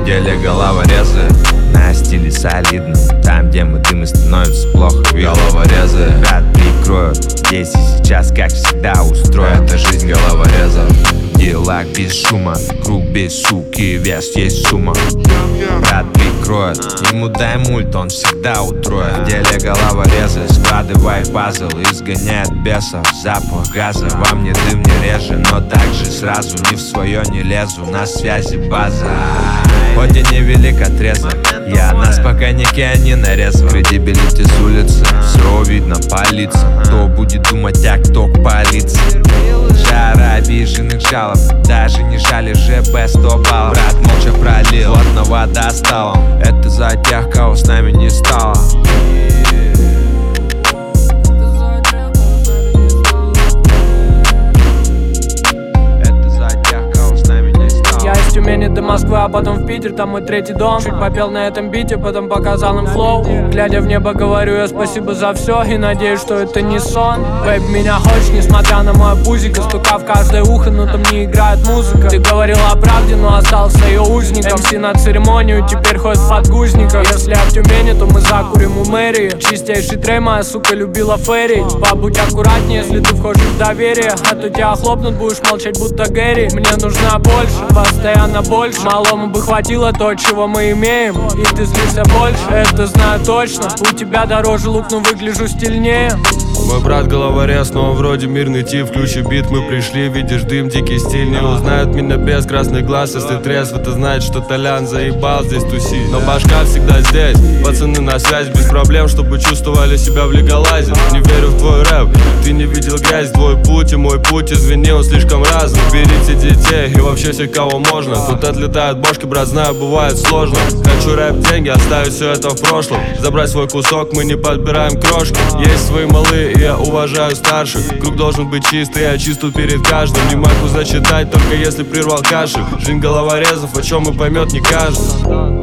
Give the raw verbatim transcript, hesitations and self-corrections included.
В деле головорезы на стиле солидно. Там, где мы дым и становится плохо видно. Головорезы рад прикроют здесь и сейчас, как всегда устроят. Это жизнь головорезов. В делах без шума, круг без суки, вес есть сумма. Брат прикроет, ему дай мульт, он всегда утроит. В деле головорезы, складывай пазл, изгоняет бесов, запах газа. Во мне дым не реже, но также сразу ни в свое не лезу, на связи база. Хоть и невелик отрезок, я на спокойнике, а не нарезал. Кредибилити с улицы, все видно по лицам. Кто будет думать, а кто к полиции. Жара обиженных жалоб, даже не жали ЖБ сто баллов. Брат молча пролил, плотно вода стала. Это за тех, кого с нами не стало. Тюмени до Москвы, а потом в Питер, там мой третий дом. Чуть попел на этом бите, потом показал им флоу. Глядя в небо, говорю я спасибо за все и надеюсь, что это не сон. Бэйб, меня хочешь, несмотря на мое пузико. Стука в каждое ухо, но там не играет музыка. Ты говорила о правде, но остался ее узником. МС на церемонию теперь ходит в подгузниках. Если я в Тюмени, то мы закурим у мэрии. Чистейший трей, моя сука любила ферри. Побудь аккуратнее, если ты входишь в доверие, а то тебя хлопнут, будешь молчать, будто Гэри. Мне нужна больше, постоянно на больше. Малому бы хватило то, чего мы имеем. И ты злишься больше, это знаю точно. У тебя дороже лук, но выгляжу стильнее. Мой брат головорез, но вроде мирный тип. Включи бит, мы пришли, видишь дым, дикий стиль. Не узнают меня без красных глаз. Если трезв, это знает, что Толян заебал здесь тусить. Но башка всегда здесь, пацаны на связь. Без проблем, чтобы чувствовали себя в легалайзе. Не верю в твой рэп, ты не видел грязь. Твой путь и мой путь, извини, он слишком разный. Берите детей и вообще всех, кого можно. Тут отлетают бошки, брат, знаю, бывает сложно. Хочу рэп, деньги, оставить все это в прошлом. Забрать свой кусок, мы не подбираем крошки. Есть свои малые, и я уважаю старших. Круг должен быть чистый, я чист тут перед каждым. Не могу зачитать, только если прервал кашель. Жизнь головорезов, о чем и поймет не каждый.